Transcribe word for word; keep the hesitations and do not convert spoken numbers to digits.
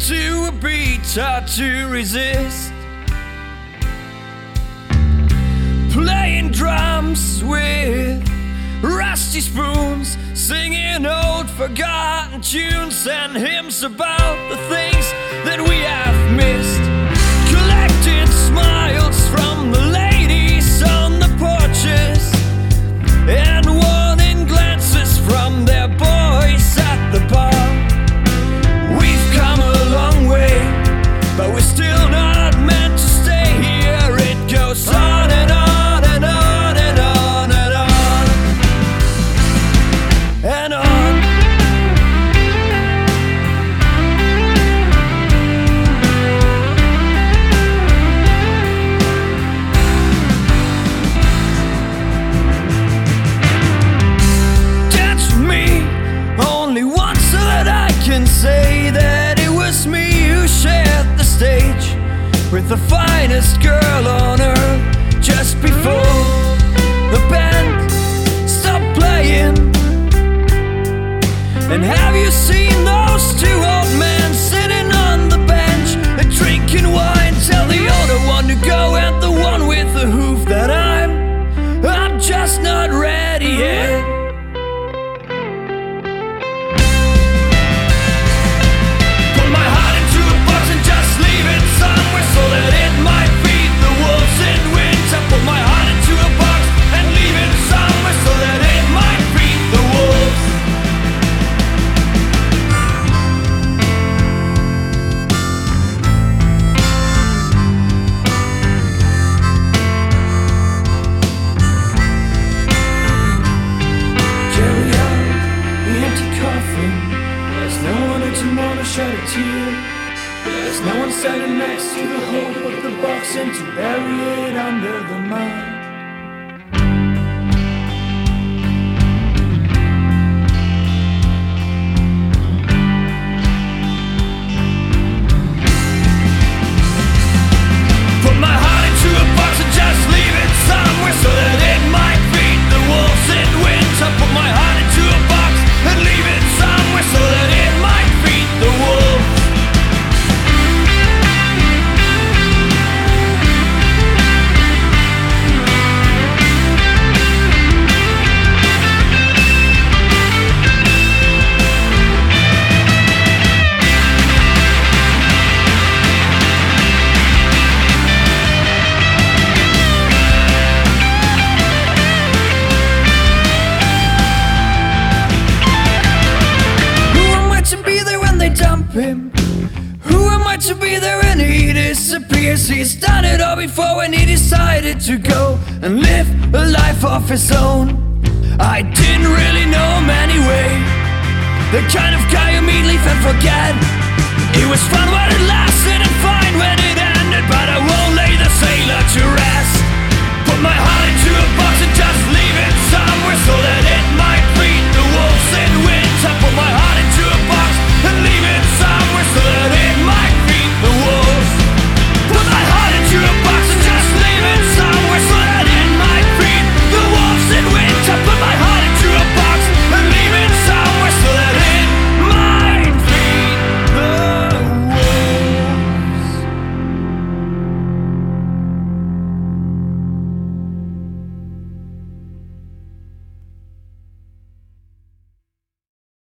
to a beat, hard to resist. Playing drums with rusty spoons, singing old forgotten tunes and hymns about the things that we have missed. Collecting smiles from the ladies on the porches and warning glances from their boys at the bar. We've come a long way, but we're still not meant to stay here. It goes on and on and on and on and on and on. That's me, only once so that I can say that it was me who shared the stage with the finest girl on earth just before the band stopped playing. And have you seen those two old men sitting on the bench and drinking wine? Tell the older one to go and the one with the hoof that I'm I'm just not ready yet. Put my heart into a box and just leave it somewhere so that it might feed the wolves in winter. Put my heart into a box and leave it somewhere so that it might feed the wolves. Carry out the empty coffin. There's no one in tomorrow to shed a tear. There's no one standing next to the hole. Put the box in to bury it under the mud. Put my heart into a box and just leave it somewhere so that it might feed the wolves in winter. Put my heart into a box and leave it somewhere so that it might feed the wolves. Him. Who am I to be there when he disappears? He's done it all before when he decided to go and live a life of his own. I didn't really know him anyway, the kind of guy you meet, leave and forget. It was fun while it lasted and fine when it ended, but I won't lay the sailor to rest. Put my heart into a